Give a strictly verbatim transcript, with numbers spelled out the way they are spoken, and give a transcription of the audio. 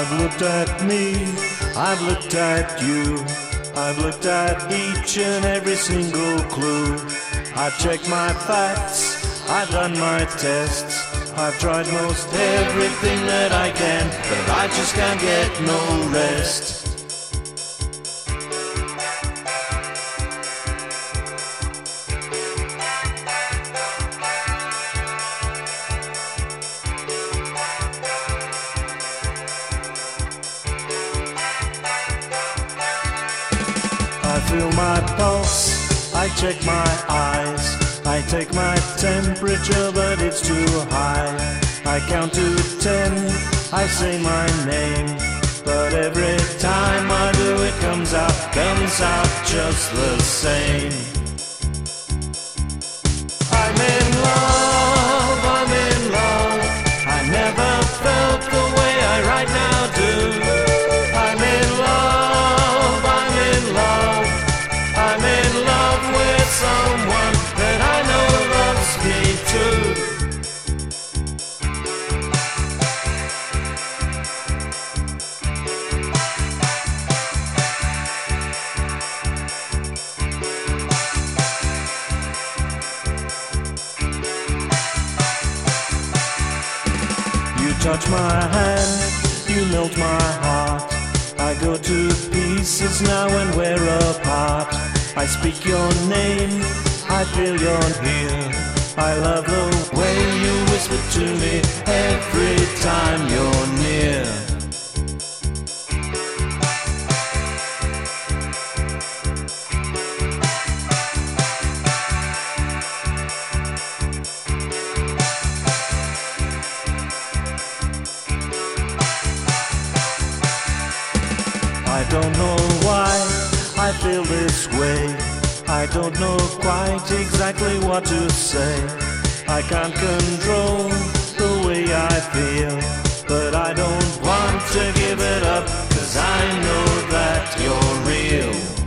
I've looked at me, I've looked at you, I've looked at each and every single clue. I've checked my facts, I've done my tests, I've tried most everything that I can, but I just can't get no rest. I feel my pulse, I check my eyes, I take my temperature but it's too high. I count to ten, I say my name, but every time I do it comes out, comes out just the same. I'm in love, I'm in love, I never felt the way I right now do. I'm in love, I'm in love, I'm in love with someone that I know loves me too. You touch my hand, you melt my heart. I go to pieces now when we're apart. I speak your name, I feel you're here. I love the way you whisper to me every time you're near. I don't know why I feel this way. I don't know quite exactly what to say. I can't control the way I feel, but I don't want to give it up, 'cause I know that you're real.